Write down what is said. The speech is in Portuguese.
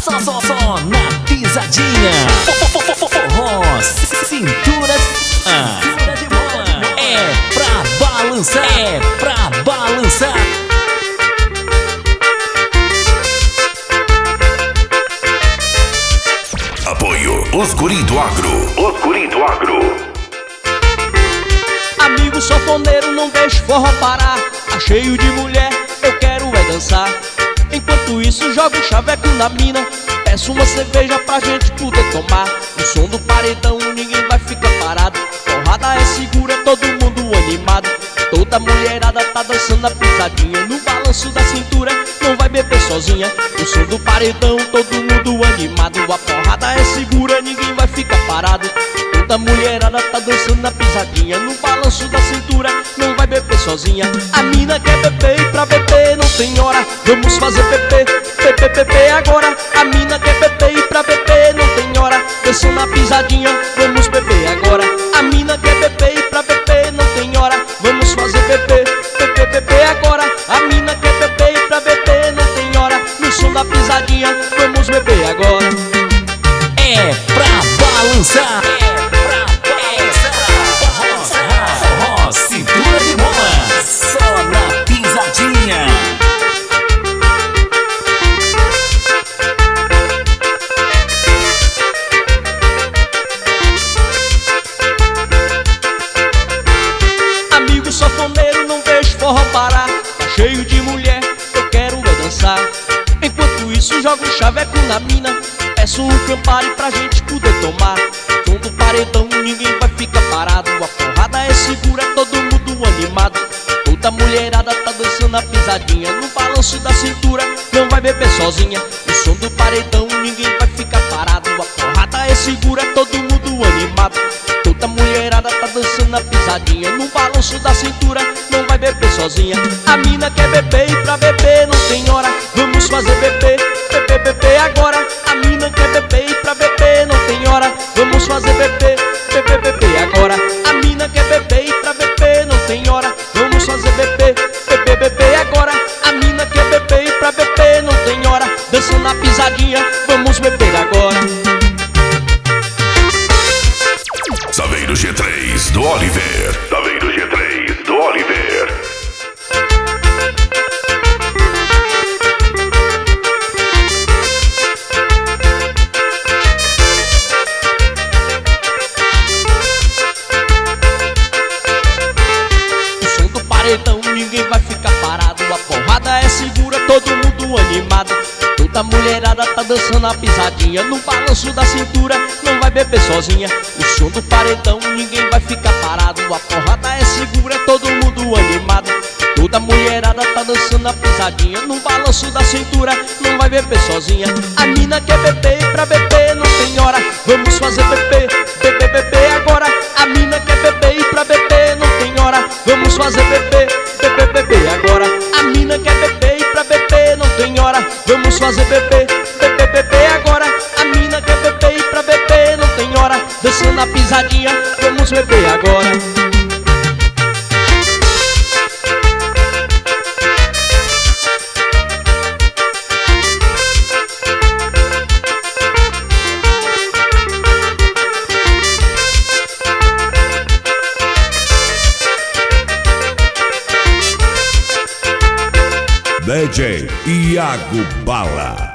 Só na pisadinha. Forró, cintura de bola. É pra balançar, é pra balançar. Apoio Os Guri do Agro. Os Guri do Agro. Amigo sanfoneiro, não deixe forró parar. Tá cheio de mulher, eu quero é dançar. Enquanto isso, jogo o chaveco na mina. Peço uma cerveja pra gente poder tomar. No som do paredão, ninguém vai ficar parado. Porrada é segura, todo mundo animado. Toda mulherada tá dançando a pisadinha. No balanço da cintura, não vai beber sozinha. No som do paredão, todo mundo animado. A porrada é segura, ninguém vai ficar parado. Toda mulherada tá dançando a pisadinha. No balanço da cintura, não vai beber sozinha. A mina quer beber e pra beber não tem hora. Vamos fazer bebê, bebê, bebê agora. A mina quer beber e pra beber não tem hora. Dançando a pisadinha, vamos beber agora. A mina quer beber e pra beber não tem hora. Vamos fazer bebê, bebê, bebê agora. A mina quer beber e pra beber não tem hora. No som da pisadinha, vamos beber agora. É pra balançar. Forró, cintura de bola. Só na pisadinha. Amigo sanfoneiro, não deixe forró parar. Tá cheio de mulher, eu quero é dançar. Enquanto isso, jogo o chaveco na mina. Peço um Campari pra gente poder tomar. Som do paredão, ninguém vai ficar parado. A porrada é segura, todo mundo animado. Toda mulherada tá dançando a pisadinha. No balanço da cintura, não vai beber sozinha. No som do paredão, ninguém vai ficar parado. A porrada é segura, todo mundo animado. Toda mulherada tá dançando a pisadinha. No balanço da cintura, não vai beber sozinha. A mina quer beber e pra beber não tem hora. Vamos fazer bebê, bebê, bebê agora. A mina quer beber e pra beber não tem hora. Vamos fazer bebê, bebê, bebê agora. A mina quer beber e pra beber não tem hora. Vamos fazer bebê, bebê, bebê agora. A mina quer beber e pra beber não tem hora. Dançando a pisadinha, vamos beber agora. Saveiro G3 do Oliver. Saveiro G3 do Oliver. O som do paredão, ninguém vai ficar parado. A porrada é segura, todo mundo animado. Toda mulherada tá dançando a pisadinha. No balanço da cintura, não vai beber sozinha. O som do paredão, ninguém vai ficar parado. A porrada é segura, todo mundo animado. Toda mulherada tá dançando a pisadinha. No balanço da cintura, não vai beber sozinha. A mina quer beber e pra beber não tem hora. Vamos fazer bebê, bebê, bebê agora. A mina quer beber e pra beber não tem hora. Vamos fazer bebê, bebê, bebê agora. A mina quer beber e pra beber não tem hora. Vamos fazer bebê, bebê, bebê agora. A mina quer beber e pra beber não tem hora. Dançando a pisadinha, vamos beber agora. DJ Iago Bala.